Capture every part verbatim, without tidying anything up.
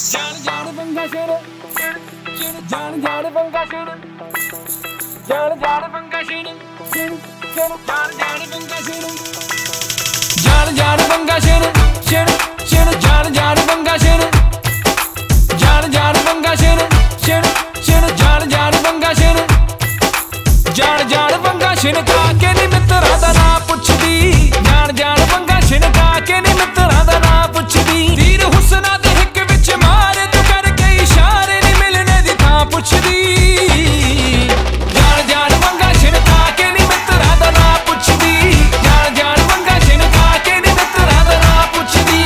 ਜਾਣ ਜਾਣ ਬੰਗਾ ਸ਼ੇਰ ਜਾਣ ਜਾਣ ਬੰਗਾ ਸ਼ੇਰ ਜਾਣ ਜਾਣ ਬੰਗਾ ਸ਼ੇਰ ਜਾਣ ਜਾਣ ਬੰਗਾ ਸ਼ੇਰ ਜਾਣ ਜਾਣ ਬੰਗਾ ਸ਼ੇਰ ਸ਼ੇਰ ਸ਼ੇਰ ਜਾਣ ਜਾਣ ਬੰਗਾ ਸ਼ੇਰ ਜਾਣ ਜਾਣ ਬੰਗਾ ਸ਼ੇਰ ਸ਼ੇਰ ਸ਼ੇਰ ਜਾਣ ਜਾਣ ਬੰਗਾ ਸ਼ੇਰ ਜਾਣ ਜਾਣ ਬੰਗਾ ਛਿਣਕਾ ਕੇ ਨੀ ਮਿੱਤਰਾਂ ਦਾ ਨਾਂ ਪੁੱਛਦੀ ਜਾਣ ਜਾਣ ਬੰਗਾ ਛਿਣਕਾ ਕੇ ਨੀ ਮਿੱਤਰਾਂ ਦਾ ਨਾਂ ਪੁੱਛਦੀ ਤੀਰ ਹੁਸਨਾ ਦੇ ਹਿੱਕ ਵਿੱਚ ਮਾਰੇ ਤੂੰ ਕਰਕੇ ਇਸ਼ਾਰੇ ਨੀ ਮਿਲਣੇ ਦੀ ਥਾਂ ਪੁੱਛਦੀ ਜਾਣ ਜਾਣ ਬੰਗਾ ਛਿਣਕਾ ਕੇ ਨੀ ਮਿੱਤਰਾਂ ਦਾ ਨਾਂ ਪੁੱਛਦੀ ਜਾਣ ਜਾਣ ਬੰਗਾ ਛਿਣਕਾ ਕੇ ਨੀ ਮਿੱਤਰਾਂ ਦਾ ਨਾਂ ਪੁੱਛਦੀ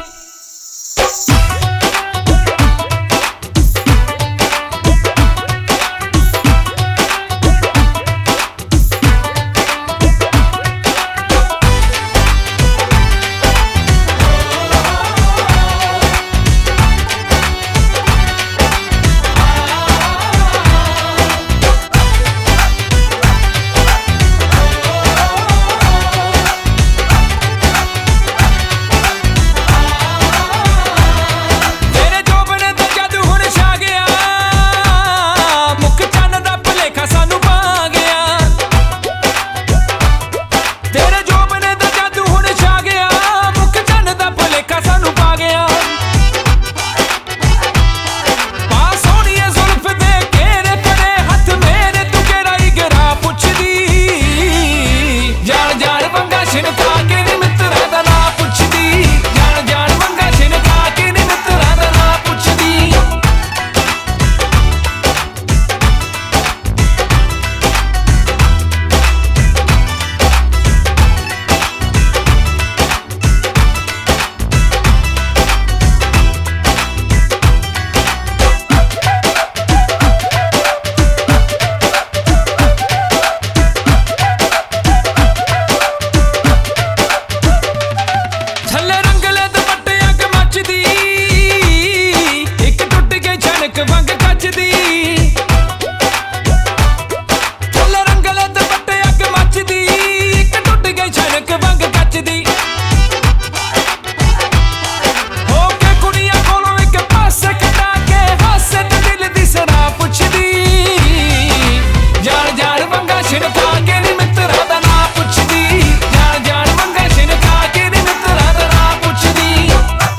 ਵੰਗ ਕੱਚਦੀ ਥੱਲੇ ਰੰਗਲੇ ਦੁਪੱਟੇ ਅੱਗ ਮੱਚਦੀ ਇੱਕ ਟੁੱਟ ਗਈ ਛਣਕ ਵੰਗ ਕੱਚਦੀ ਹੋ ਕੇ ਕੁੜੀਆਂ ਕੋਲੋਂ ਇੱਕ ਪਾਸੇ ਕਟਾ ਕੇ ਹਾਸੇ ਤੇ ਦਿਲ ਦੀ ਸਰਾ ਪੁੱਛਦੀ ਜਾਣ ਜਾਣ ਵੰਗਾ ਛਿਣਕਾ ਕੇ ਨੀ ਮਿੱਤਰਾਂ ਦਾ ਨਾਂ ਪੁੱਛਦੀ ਜਾਣ ਜਾਣ ਵੰਗਾ ਛਿਣਕਾ ਕੇ ਨੀ ਮਿੱਤਰਾਂ ਦਾ ਨਾਂ ਪੁੱਛਦੀ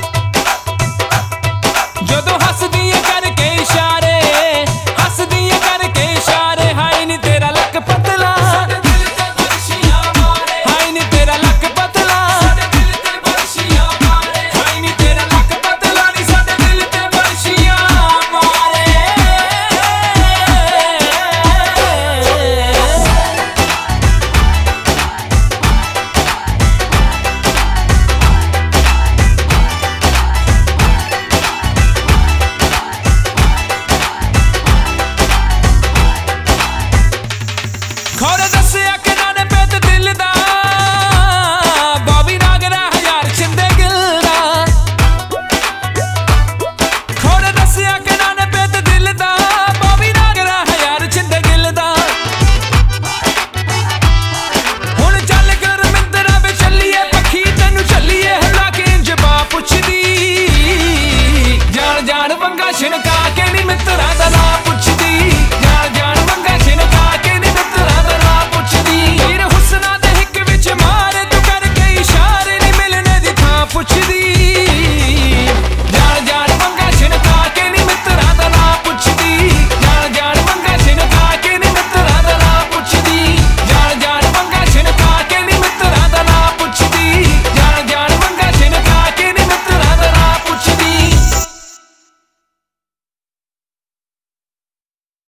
ਜਦੋਂ ਹੱਸਦੀ ਕਰਕੇ ਇਸ਼ਾਰੇ ਹੱਸਦੀ ਕਰਕੇ ਇਸ਼ਾਰੇ ਹਾਏ ਨੀ ਤੇਰਾ ਲੱਕ ਪਤਲਾ ਸਾਡੇ ਦਿਲ ਤੇ ਬਰਸ਼ੀਆਂ ਮਾਰੇ ਹਾਏ ਨੀ ਤੇਰਾ ਲੱਕ ਪਤਲਾ ਸਾਡੇ ਦਿਲ ਤੇ ਬਰਸ਼ੀਆਂ ਮਾਰੇ ਹਾਏ ਨੀ ਤੇਰਾ ਲੱਕ ਪਤਲਾ ਨੀ ਸਾਡੇ ਦਿਲ ਤੇ ਬਰਸ਼ੀਆਂ ਮਾਰੇ ਖੋਰੇ ਦੱਸਿਆ ਕਿ ਨਾ ਨੇ ਪੇਤ ਦਿਲ ਦਾ ਬੋਬੀ ਨਾਗਰਾ ਹਜ਼ਾਰ ਛਿੰਦੇ ਗਿਲ ਦਾ ਖੋਰੇ ਦੱਸਿਆ ਕਿ ਨਾ ਨੇ ਪੇਤ ਦਿਲ ਦਾ ਬੋਬੀ ਨਾਗਰਾ ਹਜ਼ਾਰ ਛਿੰਦੇ ਗਿਲ ਦਾ ਹੁਣ ਚੱਲ ਗੁਰਮਿੰਦਰਾ ਵੇ ਚੱਲੀਏ ਪੱਖੀ ਤੈਨੂੰ ਚੱਲੀਏ ਹਲਾ ਕੇ ਜਵਾ ਪੁੱਛਦੀ ਜਾਣ ਜਾਣ ਵੰਗਾ ਛਿਣਕਾ ਕੇ ਨੀ ਮਿੱਤਰਾਂ ਦਾ ਨਾਂ ਪੁੱਛਦੀ ਜਾਣ ਜਾਣ ਵੰਗਾ ਛਿਣਕਾ ਕੇ ਨੀ ਮਿੱਤਰਾਂ ਦਾ ਨਾਂ ਪੁੱਛਦੀ ਤੀਰ ਹੁਸਨਾ ਦੇ ਹਿੱਕ ਵਿੱਚ ਮਾਰੇ ਤੂੰ ਕਰਕੇ ਇਸ਼ਾਰੇ ਨੀ ਮਿਲਣੇ ਦੀ ਥਾਂ ਪੁੱਛਦੀ